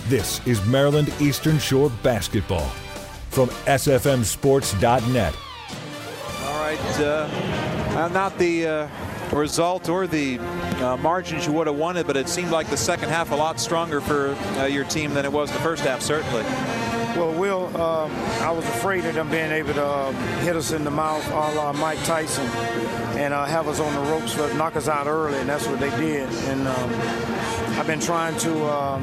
This is Maryland Eastern Shore basketball from SFMSports.net. All right, not the result or the margins you would have wanted, but it seemed like the second half a lot stronger for your team than it was the first half, certainly. Well, Will, I was afraid of them being able to hit us in the mouth, a la Mike Tyson, and have us on the ropes, knock us out early, and that's what they did. And I've been trying to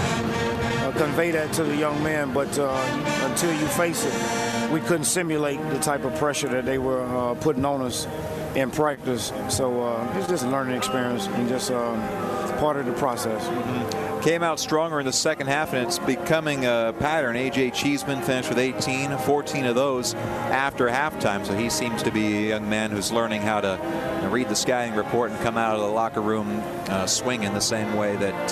convey that to the young men, but until you face it, we couldn't simulate the type of pressure that they were putting on us in practice. So it's just a learning experience and just part of the process. Came out stronger in the second half, and it's becoming a pattern. A.J. Cheeseman finished with 18, 14 of those after halftime. So he seems to be a young man who's learning how to read the scouting report and come out of the locker room swinging the same way that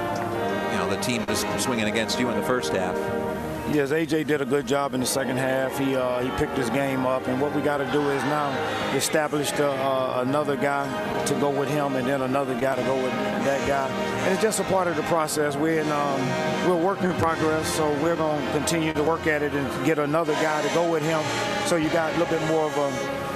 the team is swinging against you in the first half. Yes, A.J. did a good job in the second half. He picked his game up, and what we got to do is now establish another guy to go with him, and then another guy to go with that guy. And it's just a part of the process. We're work in progress, so we're going to continue to work at it and get another guy to go with him. So you got a little bit more of a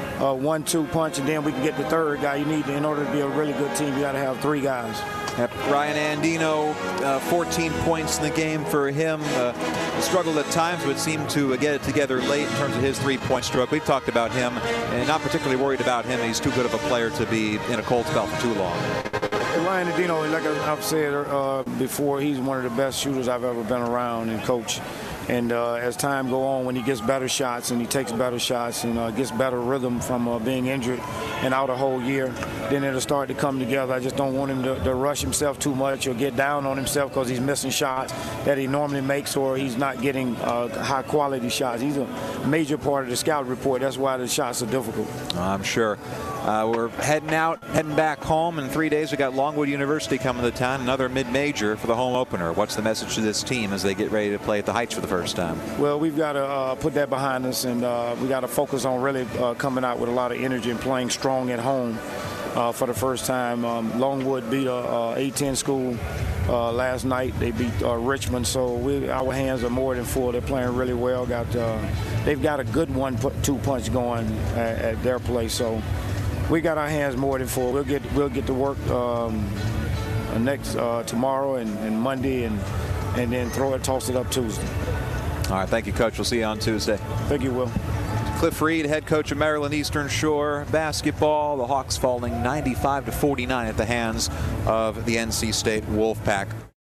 1-2 punch, and then we can get the third guy. You need, in order to be a really good team, you got to have three guys. Ryan Andino, 14 points in the game for him. Struggled at times, but seemed to get it together late in terms of his three-point stroke. We've talked about him, and not particularly worried about him. He's too good of a player to be in a cold spell for too long. Ryan Andino, like I've said before, he's one of the best shooters I've ever been around and coached. And as time go on, when he gets better shots and he takes better shots and gets better rhythm from being injured and out a whole year, then it'll start to come together. I just don't want him to rush himself too much or get down on himself because he's missing shots that he normally makes, or he's not getting high-quality shots. He's a major part of the scout report. That's why the shots are difficult. I'm sure. We're heading back home. In 3 days, we got Longwood University coming to town, another mid-major for the home opener. What's the message to this team as they get ready to play at the Heights for the first time? Well, we've got to put that behind us, and we got to focus on really coming out with a lot of energy and playing strong at home for the first time. Longwood beat a A-10 school last night. They beat Richmond, so our hands are more than full. They're playing really well. They've got a good 1-2 punch going at their place, so we got our hands more than full. We'll get to work tomorrow and Monday, and then toss it up Tuesday. All right, thank you, Coach. We'll see you on Tuesday. Thank you, Will. Cliff Reed, head coach of Maryland Eastern Shore basketball. The Hawks falling 95-49 at the hands of the NC State Wolfpack.